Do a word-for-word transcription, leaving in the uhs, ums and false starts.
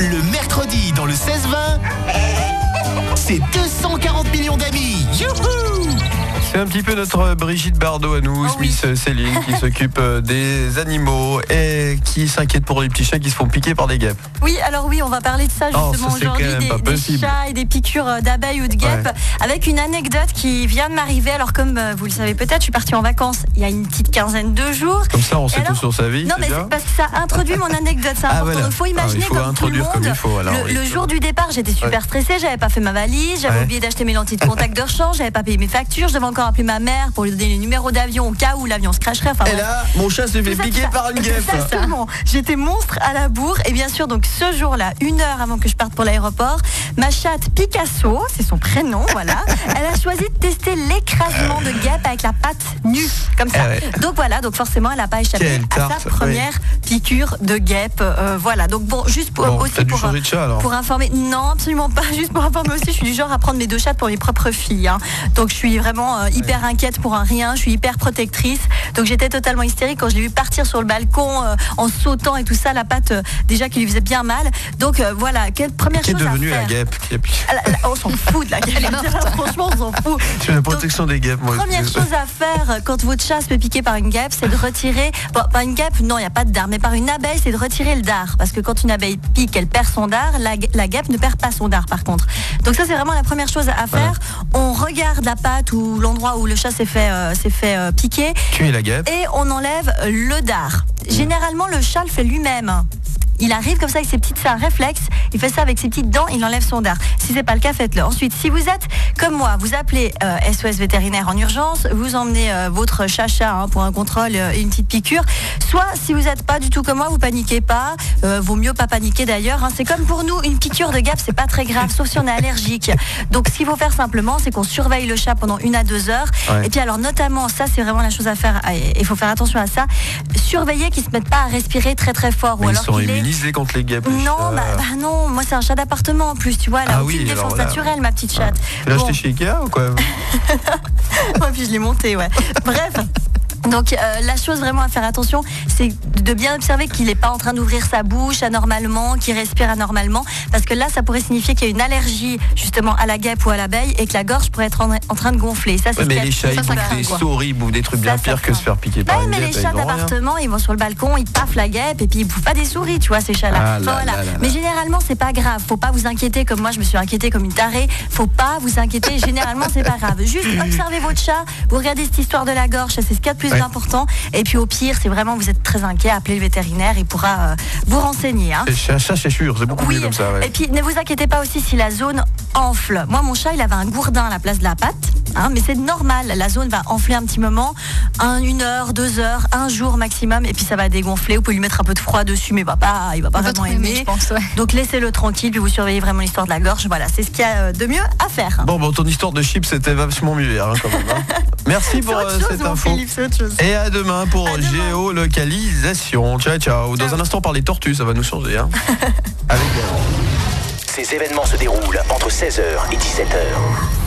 Le mercredi dans le seize vingt, c'est deux cent quarante millions d'amis. Youhou! C'est un petit peu notre Brigitte Bardot à nous, Oh oui. Smith Céline, qui s'occupe des animaux et qui s'inquiète pour les petits chats qui se font piquer par des guêpes. Oui, alors oui, on va parler de ça Oh, justement ça, c'est aujourd'hui, quand même des, pas des possible. chats et des piqûres d'abeilles ou de guêpes, Ouais. avec une anecdote qui vient de m'arriver. Alors comme euh, vous le savez peut-être, je suis partie en vacances il y a une petite quinzaine de jours. Comme ça, on sait Et tout alors- sur sa vie. Non, c'est mais bien. c'est parce que ça introduit mon anecdote, c'est Ah, important. voilà. Donc faut Ah, imaginer il faut comme tout le introduire monde. comme il faut, alors, le, oui. le jour du départ, j'étais super Ouais. stressée, j'avais pas fait ma valise, j'avais Ouais. oublié d'acheter mes lentilles de contact de rechange, j'avais pas payé mes factures, je devais encore appeler ma mère pour lui donner le numéro d'avion au cas où l'avion se cracherait. Enfin, Et bref. là, mon chat s'est fait Tout ça, piquer tout ça. par une guêpe. Exactement. J'étais monstre à la bourre. Et bien sûr, donc ce jour-là, une heure avant que je parte pour l'aéroport, ma chatte Picasso, c'est son prénom, voilà, elle a choisi de tester l'écrasement de guêpe avec la patte nue, comme ça. Ah ouais. Donc voilà, donc forcément, elle n'a pas échappé Quelle à tarte, sa première piqûre de guêpe. Euh, voilà. Donc bon, juste pour, Bon, aussi t'as dû pour, changer de chat alors. pour informer. Non, absolument pas. Juste pour informer aussi, je suis du genre à prendre mes deux chattes pour mes propres filles. hein. Donc je suis vraiment euh, hyper inquiète pour un rien. Je suis hyper protectrice. Donc j'étais totalement hystérique quand je l'ai vu partir sur le balcon euh, en sautant et tout ça, la patte euh, déjà qui lui faisait bien mal. Donc euh, voilà, quelle première Qui est chose à devenue faire. la guêpe qui a piqué. Ah, là, là, on s'en fout de la guêpe. Franchement, on s'en fout. Je suis la protection des guêpes, moi. Première chose à faire quand votre chat se fait piquer par une guêpe, c'est de retirer, bon, par une guêpe, non, il n'y a pas de dard, mais par une abeille, c'est de retirer le dard. Parce que quand une abeille pique, elle perd son dard, la, gue- la guêpe ne perd pas son dard par contre. Donc ça, c'est vraiment la première chose à faire. On regarde la patte ou l'endroit où le chat s'est fait, euh, s'est fait euh, piquer Tu es la guêpe. et on enlève le dard. Généralement, le chat le fait lui-même. Il arrive comme ça avec ses petites, c'est un réflexe. Il fait ça avec ses petites dents, il enlève son dard. Si c'est pas le cas, faites-le. Ensuite, si vous êtes comme moi, vous appelez euh, S O S vétérinaire en urgence, vous emmenez euh, votre chat-chat hein, pour un contrôle euh, et une petite piqûre. Soit, si vous n'êtes pas du tout comme moi, vous paniquez pas. Euh, vaut mieux pas paniquer d'ailleurs. hein. C'est comme pour nous, une piqûre de guêpe, c'est pas très grave, sauf si on est allergique. Donc, ce qu'il faut faire simplement, c'est qu'on surveille le chat pendant une à deux heures. Ouais. Et puis alors, notamment, ça, c'est vraiment la chose à faire. Et il faut faire attention à ça. Surveiller qu'il se mette pas à respirer très très fort, Mais ou ils alors sont qu'il est immunisés contre les guêpes. les non, chats. bah, bah non, moi c'est un chat d'appartement en plus, tu vois, elle a Ah aucune oui, défense alors là, naturelle, ma petite chatte. Tu l'as Bon. acheté chez Ikea ou quoi? Ouais, puis je l'ai monté, ouais. Bref. Donc euh, la chose vraiment à faire attention, c'est de bien observer qu'il n'est pas en train d'ouvrir sa bouche anormalement, qu'il respire anormalement, parce que là ça pourrait signifier qu'il y a une allergie justement à la guêpe ou à l'abeille et que la gorge pourrait être en, en train de gonfler. Ça, c'est Ouais, ce mais qu'il y a- les chats, ça, ils ça bouffent craint, des quoi. souris, ils bouffent des trucs bien Ça, ça pires que craint. se faire piquer Bah par oui, une mais guêpe. les ils chats vont rien. d'appartement, ils vont sur le balcon, ils paffent la guêpe et puis ils bouffent pas des souris, tu vois, ces chats-là. Ah là Enfin, voilà. là là là. Mais généralement, c'est pas grave. Faut pas vous inquiéter comme moi, je me suis inquiétée comme une tarée. Faut pas vous inquiéter. Généralement, c'est pas grave. Juste observez votre chat. Vous regardez cette histoire de la gorge, ça, c'est ce qu'il y a de plus Ouais. important. Et puis au pire, si vraiment vous êtes très inquiet, appelez le vétérinaire. Il pourra euh, vous renseigner. Hein. C'est un chat, c'est sûr, c'est beaucoup Oui, mieux comme ça. Ouais. et puis ne vous inquiétez pas aussi si la zone enfle. Moi, mon chat, il avait un gourdin à la place de la patte, hein, mais c'est normal. La zone va enfler un petit moment, un, une heure, deux heures, un jour maximum, et puis ça va dégonfler. Vous pouvez lui mettre un peu de froid dessus, mais il va pas, il va pas Pas vraiment trop aimé, aimer. je pense, ouais. Donc laissez-le tranquille, puis vous surveillez vraiment l'histoire de la gorge. Voilà, c'est ce qu'il y a de mieux à faire. Bon, bon, ton histoire de chips, c'était vachement mieux hein, quand même. hein. Merci C'est pour autre euh, chose, cette mon info. Philippe, c'est autre chose. Et à demain pour À demain. géolocalisation. Ciao, ciao. Dans un instant, on parle des tortues, ça va nous changer. Hein. Avec, euh, Ces événements se déroulent entre seize heures et dix-sept heures.